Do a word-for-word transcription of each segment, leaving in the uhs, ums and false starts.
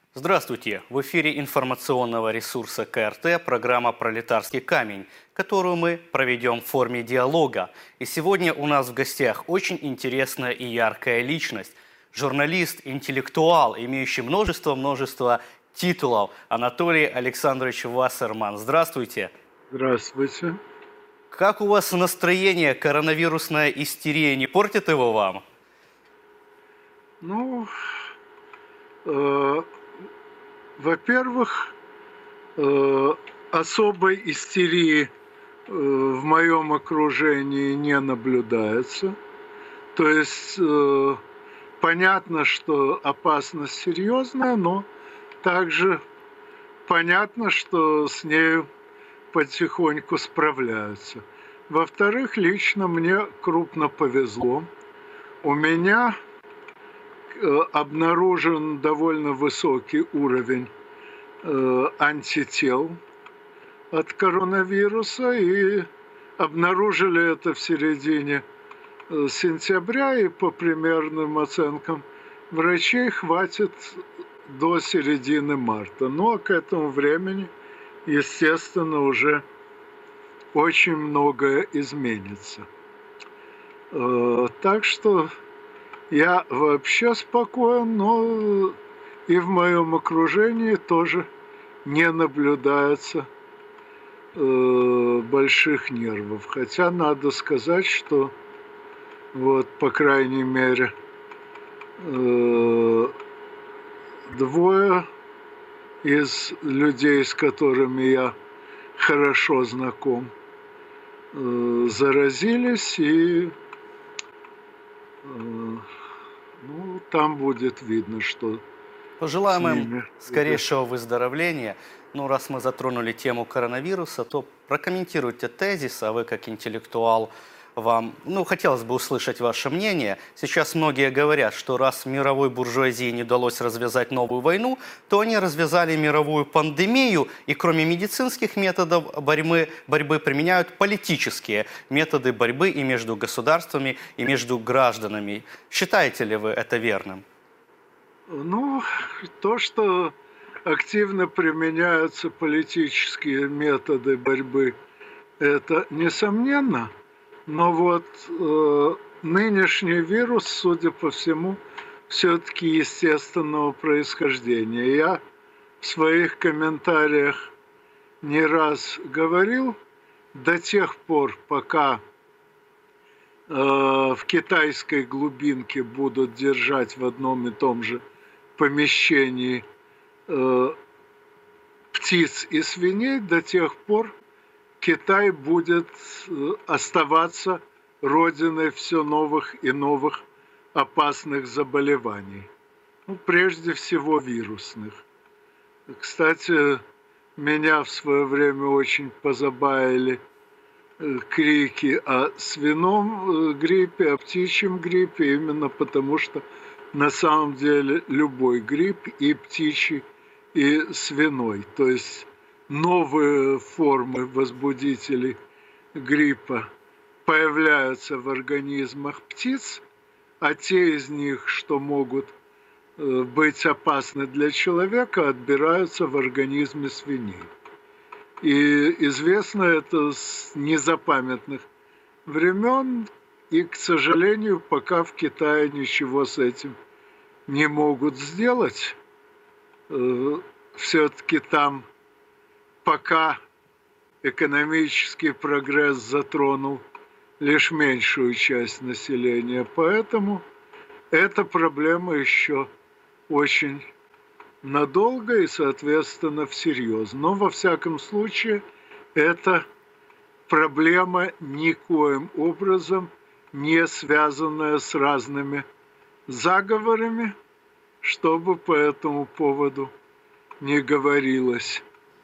Здравствуйте! В эфире информационного ресурса ка эр тэ программа «Пролетарский камень», которую мы проведем в форме диалога. И сегодня у нас в гостях очень интересная и яркая личность. Журналист, интеллектуал, имеющий множество-множество титулов, Анатолий Александрович Вассерман. Здравствуйте! Здравствуйте! Как у вас настроение? Коронавирусная истерия не портит его вам? Ну, э, во-первых, э, особой истерии э, в моем окружении не наблюдается. То есть э, понятно, что опасность серьезная, но также понятно, что с нею потихоньку справляются. Во-вторых, лично мне крупно повезло. У меня обнаружен довольно высокий уровень э, антител от коронавируса, и обнаружили это в середине э, сентября, и по примерным оценкам врачей хватит до середины марта. Ну а к этому времени, естественно, уже очень многое изменится. Э, так что я вообще спокоен, но и в моем окружении тоже не наблюдается э, больших нервов. Хотя надо сказать, что вот, по крайней мере, э, двое из людей, с которыми я хорошо знаком, э, заразились, и э, ну, там будет видно, что Пожелаем им скорейшего выздоровления. Ну, раз мы затронули тему коронавируса, то прокомментируйте тезис, а вы как интеллектуал, вам, ну, хотелось бы услышать ваше мнение. Сейчас многие говорят, что раз мировой буржуазии не удалось развязать новую войну, то они развязали мировую пандемию, и кроме медицинских методов борьбы, борьбы применяют политические методы борьбы и между государствами, и между гражданами. Считаете ли вы это верным? Ну, то, что активно применяются политические методы борьбы, это несомненно. Но вот э, нынешний вирус, судя по всему, все-таки естественного происхождения. Я в своих комментариях не раз говорил, до тех пор, пока э, в китайской глубинке будут держать в одном и том же помещении э, птиц и свиней, до тех пор Китай будет оставаться родиной все новых и новых опасных заболеваний. Ну, прежде всего вирусных. Кстати, меня в свое время очень позабавили крики о свином гриппе, о птичьем гриппе, именно потому что на самом деле любой грипп, и птичий, и свиной, то есть новые формы возбудителей гриппа появляются в организмах птиц, а те из них, что могут быть опасны для человека, отбираются в организме свиней. И известно это с незапамятных времен, и, к сожалению, пока в Китае ничего с этим не могут сделать. Все-таки там пока экономический прогресс затронул лишь меньшую часть населения, поэтому эта проблема еще очень надолго и, соответственно, всерьез. Но, во всяком случае, эта проблема никоим образом не связанная с разными заговорами, чтобы по этому поводу не говорилось.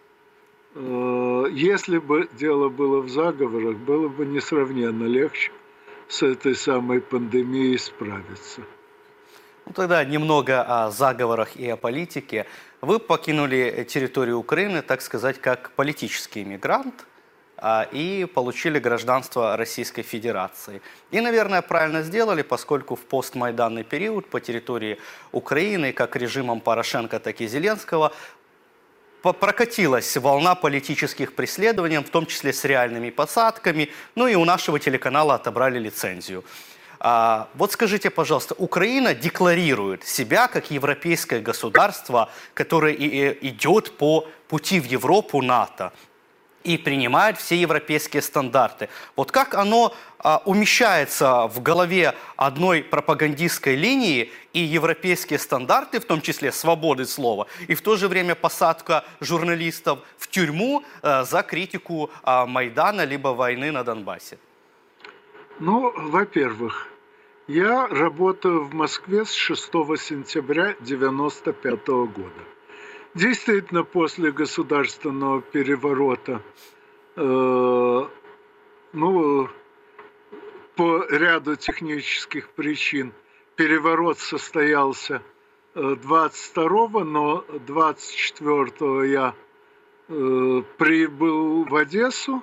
Если бы дело было в заговорах, было бы несравненно легче с этой самой пандемией справиться. Ну, тогда немного о заговорах и о политике. Вы покинули территорию Украины, так сказать, как политический иммигрант. а, и получили гражданство Российской Федерации. И, наверное, правильно сделали, поскольку в постмайданный период по территории Украины, как режимом Порошенко, так и Зеленского, прокатилась волна политических преследований, в том числе с реальными посадками, ну и у нашего телеканала отобрали лицензию. А, вот скажите, пожалуйста, Украина декларирует себя как европейское государство, которое и, идет по пути в Европу, НАТО, и принимает все европейские стандарты. Вот как оно а, умещается в голове одной пропагандистской линии и европейские стандарты, в том числе свободы слова, и в то же время посадка журналистов в тюрьму а, за критику а, Майдана либо войны на Донбассе? Ну, во-первых, я работаю в Москве с шестого сентября девяносто пятого года. Действительно, после государственного переворота, э, ну, по ряду технических причин, переворот состоялся двадцать второго, но двадцать четвёртого я э, прибыл в Одессу,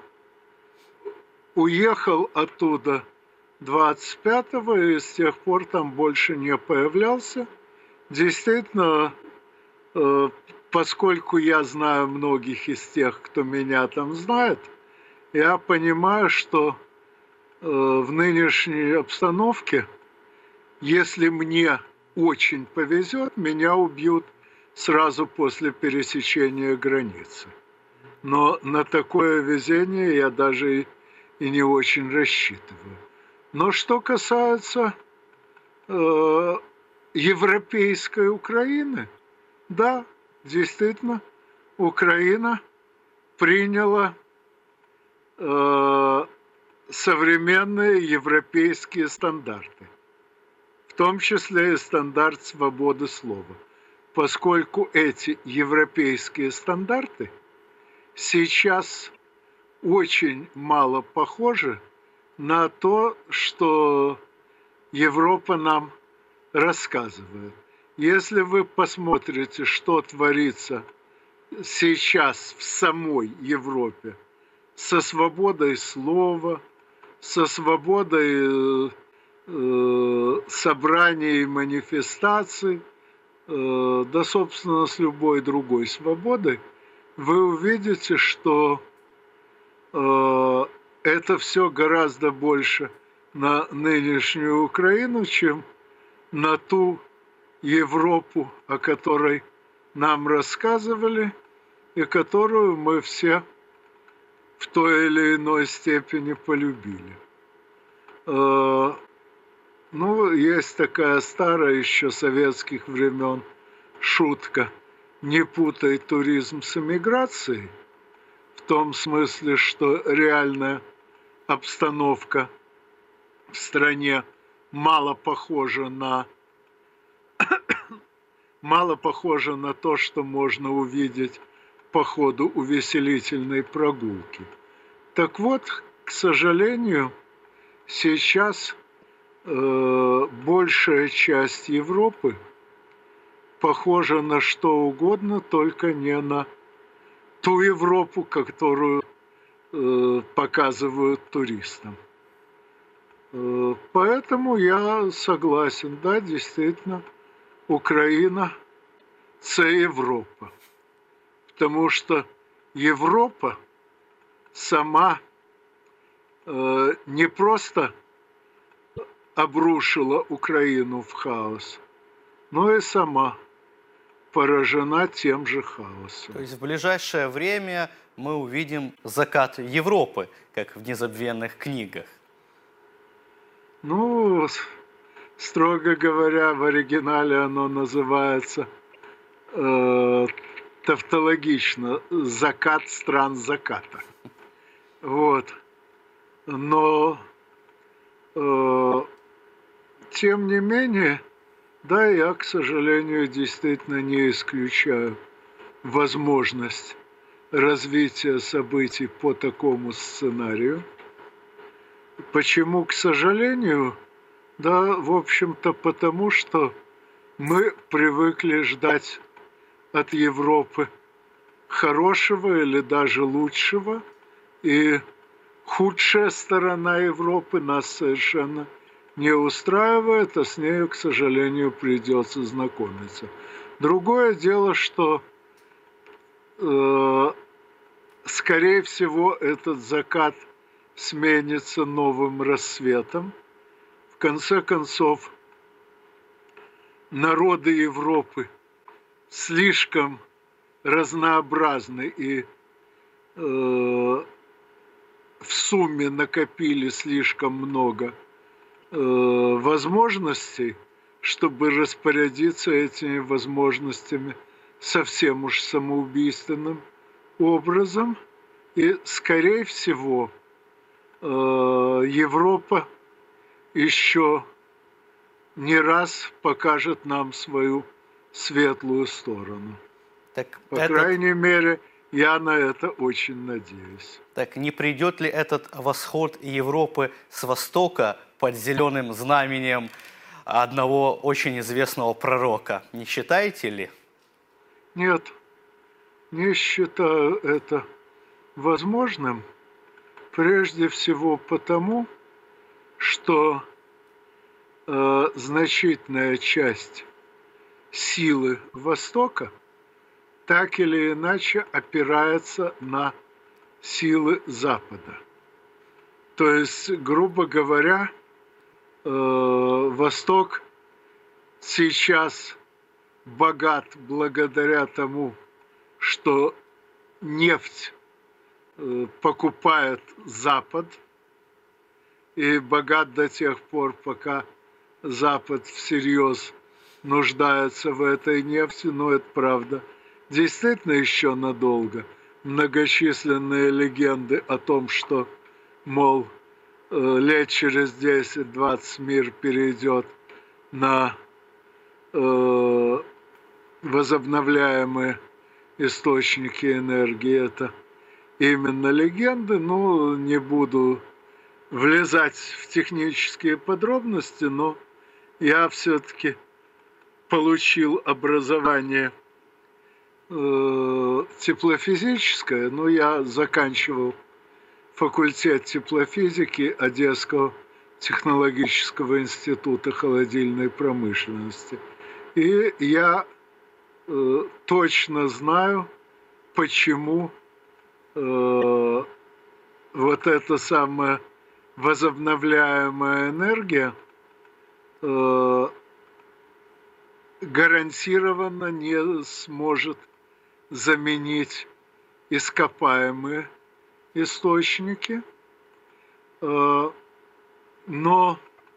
уехал оттуда двадцать пятого и с тех пор там больше не появлялся. Действительно, э, поскольку я знаю многих из тех, кто меня там знает, я понимаю, что э, в нынешней обстановке, если мне очень повезет, меня убьют сразу после пересечения границы. Но на такое везение я даже и, и не очень рассчитываю. Но что касается э, европейской Украины, да, действительно, Украина приняла э, современные европейские стандарты, в том числе и стандарт свободы слова, поскольку эти европейские стандарты сейчас очень мало похожи на то, что Европа нам рассказывает. Если вы посмотрите, что творится сейчас в самой Европе со свободой слова, со свободой э, собраний и манифестаций, э, да, собственно, с любой другой свободой, вы увидите, что э, это все гораздо больше на нынешнюю Украину, чем на ту Европу, о которой нам рассказывали и которую мы все в той или иной степени полюбили. Э, ну, есть такая старая еще советских времен шутка: не путай туризм с эмиграцией, в том смысле, что реальная обстановка в стране мало похожа на мало похожа на то, что можно увидеть по ходу увеселительной прогулки. Так вот, к сожалению, сейчас э, большая часть Европы похожа на что угодно, только не на ту Европу, которую э, показывают туристам. Э, поэтому я согласен, да, действительно, Украина – це Европа. Потому что Европа сама э, не просто обрушила Украину в хаос, но и сама поражена тем же хаосом. То есть в ближайшее время мы увидим закат Европы, как в незабвенных книгах. Ну, строго говоря, в оригинале оно называется э, тавтологично «Закат стран заката». Вот. Но, э, тем не менее, да, я, к сожалению, действительно не исключаю возможность развития событий по такому сценарию. Почему, к сожалению? Да, в общем-то, потому что мы привыкли ждать от Европы хорошего или даже лучшего, И худшая сторона Европы нас совершенно не устраивает, а с нею, к сожалению, придется знакомиться. Другое дело, что, э, скорее всего, этот закат сменится новым рассветом. В конце концов, народы Европы слишком разнообразны и э, в сумме накопили слишком много э, возможностей, чтобы распорядиться этими возможностями совсем уж самоубийственным образом. И, скорее всего, э, Европа еще не раз покажет нам свою светлую сторону. Так По этот... крайней мере, я на это очень надеюсь. Так не придет ли этот восход Европы с востока под зеленым знаменем одного очень известного пророка? Не считаете ли? Нет, не считаю это возможным. Прежде всего потому, что э, значительная часть силы Востока так или иначе опирается на силы Запада. То есть, грубо говоря, э, Восток сейчас богат благодаря тому, что нефть э, покупает Запад, и богат до тех пор, пока Запад всерьез нуждается в этой нефти, но это правда действительно еще надолго. Многочисленные легенды о том, что, мол, лет через десять-двадцать мир перейдет на э, возобновляемые источники энергии, это именно легенды. Ну, не буду влезать в технические подробности, но я все-таки получил образование э, теплофизическое, но я заканчивал факультет теплофизики Одесского технологического института холодильной промышленности. И я э, точно знаю, почему э, вот эта самая возобновляемая энергия э, гарантированно не сможет заменить ископаемые источники, э, но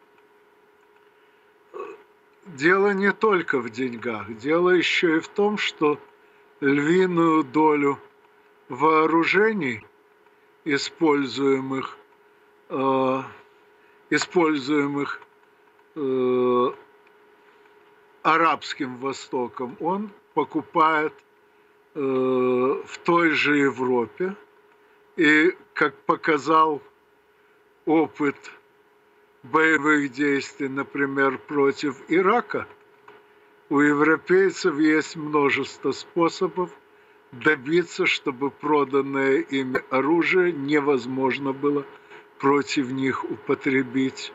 дело не только в деньгах, дело еще и в том, что львиную долю вооружений, используемых, э, используемых э, Арабским Востоком, он покупает э, в той же Европе. И, как показал опыт боевых действий, например, против Ирака, у европейцев есть множество способов добиться, чтобы проданное ими оружие невозможно было против них употребить.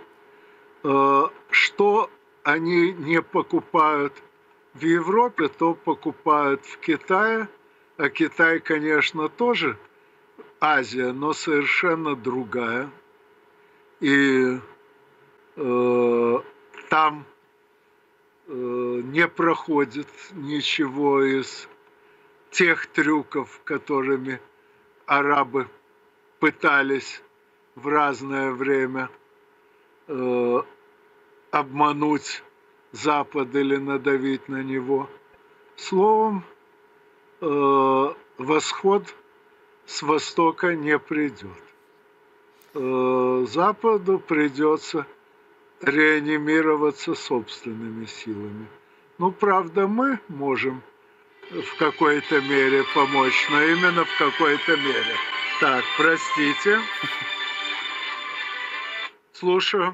Что они не покупают в Европе, то покупают в Китае, а Китай, конечно, тоже Азия, но совершенно другая. И э, там э, не проходит ничего из тех трюков, которыми арабы пытались в разное время э, обмануть Запад или надавить на него. Словом, э, восход с востока не придет. Западу придется реанимироваться собственными силами. Ну, правда, мы можем в какой-то мере помочь, но именно в какой-то мере. Так, простите. Слушаю.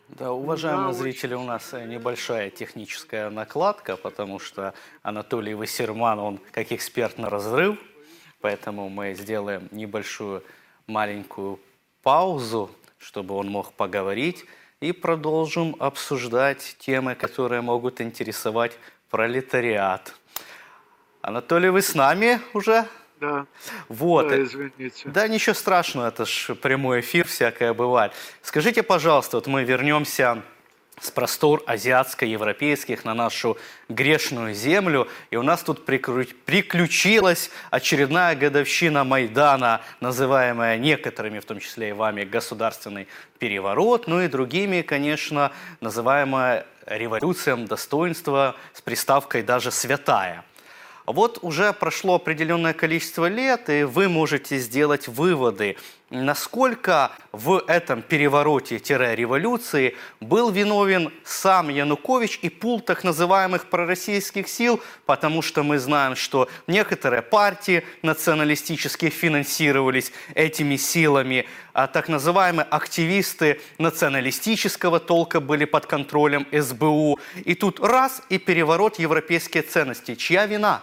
Да, Ну да, уважаемые очень. зрители, у нас э, небольшая техническая накладка, потому что Анатолий Вассерман, он как эксперт на разрыв, поэтому мы сделаем небольшую маленькую паузу, чтобы он мог поговорить, и продолжим обсуждать темы, которые могут интересовать пролетариат. Анатолий, вы с нами уже? Да, Вот. да, э, извините. Да ничего страшного, это ж прямой эфир, всякое бывает. Скажите, пожалуйста, вот мы вернемся с простор азиатско-европейских на нашу грешную землю, и у нас тут прикру- приключилась очередная годовщина Майдана, называемая некоторыми, в том числе и вами, государственный переворот, ну и другими, конечно, называемая революцией достоинства с приставкой даже «святая». Вот уже прошло определенное количество лет, и вы можете сделать выводы, насколько в этом перевороте-революции был виновен сам Янукович и пул так называемых пророссийских сил, потому что мы знаем, что некоторые партии националистические финансировались этими силами, а так называемые активисты националистического толка были под контролем эс бэ у. И тут раз, и переворот европейские ценности. Чья вина?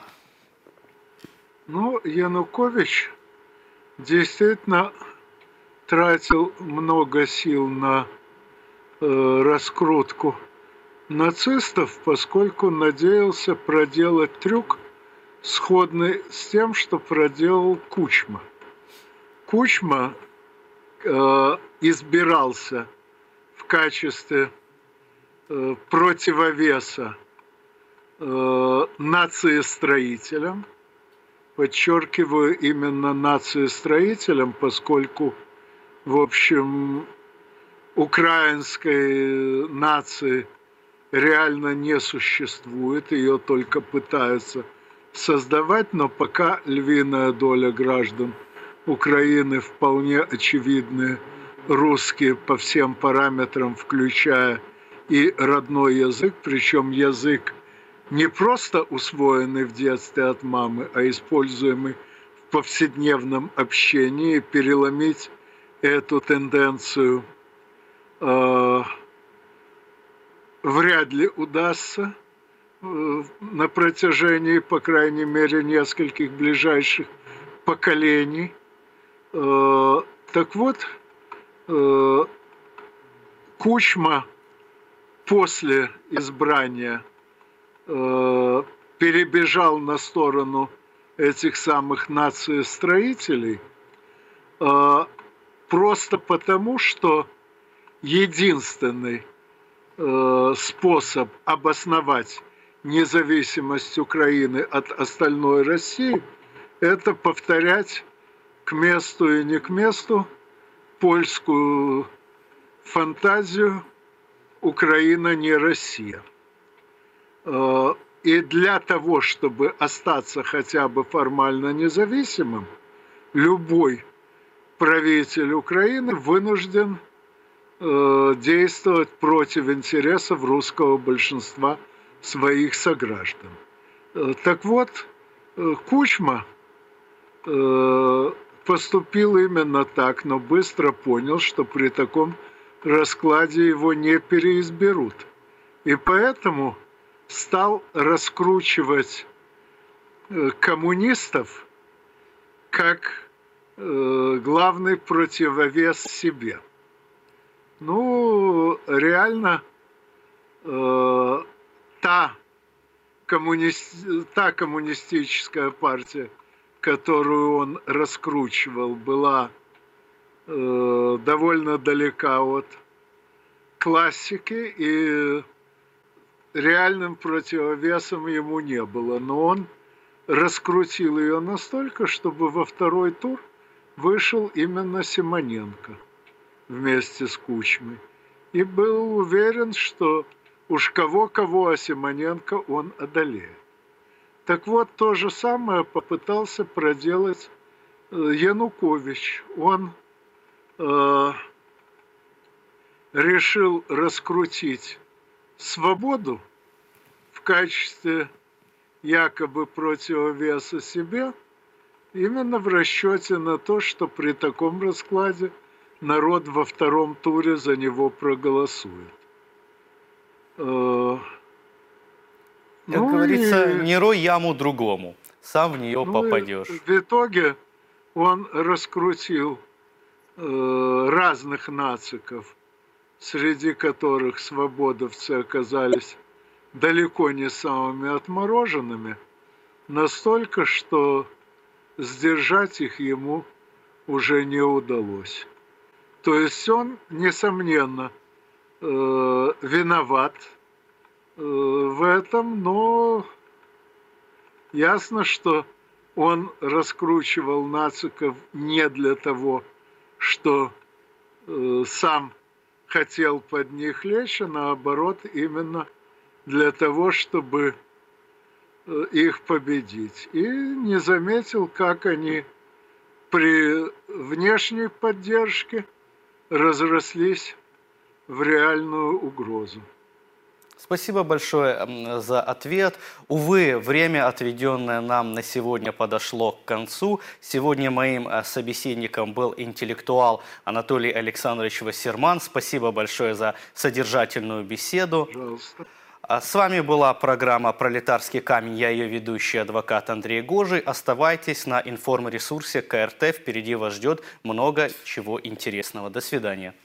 Ну, Янукович действительно тратил много сил на э, раскрутку нацистов, поскольку надеялся проделать трюк, сходный с тем, что проделал Кучма. Кучма э, избирался в качестве э, противовеса э, нациестроителям, подчеркиваю, именно нациестроителям, поскольку, в общем, украинской нации реально не существует, ее только пытаются создавать, но пока львиная доля граждан Украины вполне очевидные русские по всем параметрам, включая и родной язык, причем язык не просто усвоенный в детстве от мамы, а используемый в повседневном общении. Переломить эту тенденцию э, вряд ли удастся э, на протяжении, по крайней мере, нескольких ближайших поколений. Э, так вот, э, Кучма после избрания перебежал на сторону этих самых нациестроителей просто потому, что единственный способ обосновать независимость Украины от остальной России – это повторять к месту и не к месту польскую фантазию «Украина не Россия». И для того, чтобы остаться хотя бы формально независимым, любой правитель Украины вынужден действовать против интересов русского большинства своих сограждан. Так вот, Кучма поступил именно так, но быстро понял, что при таком раскладе его не переизберут. И поэтому стал раскручивать коммунистов как главный противовес себе. Ну, реально, та, коммуни... та коммунистическая партия, которую он раскручивал, была довольно далека от классики, и реальным противовесом ему не было. Но он раскрутил ее настолько, чтобы во второй тур вышел именно Симоненко вместе с Кучмой. И был уверен, что уж кого-кого, а Симоненко он одолеет. Так вот, то же самое попытался проделать Янукович. Он э, решил раскрутить свободу в качестве якобы противовеса себе, именно в расчете на то, что при таком раскладе народ во втором туре за него проголосует. Э, Как ну говорится, и, не рой яму другому, сам в нее ну попадешь. и в итоге он раскрутил э, разных нациков, среди которых свободовцы оказались далеко не самыми отмороженными, настолько, что сдержать их ему уже не удалось. То есть он, несомненно, э, виноват э, в этом, но ясно, что он раскручивал нациков не для того, что э, сам хотел под них лечь, а наоборот, именно для того, чтобы э, их победить. И не заметил, как они при внешней поддержке разрослись в реальную угрозу. Спасибо большое м, за ответ. Увы, время, отведенное нам на сегодня, подошло к концу. Сегодня моим э, собеседником был интеллектуал Анатолий Александрович Вассерман. Спасибо большое за содержательную беседу. Пожалуйста. А с вами была программа «Пролетарский камень». Я ее ведущий, адвокат Андрей Гожий. Оставайтесь на информресурсе ка эр тэ. Впереди вас ждет много чего интересного. До свидания.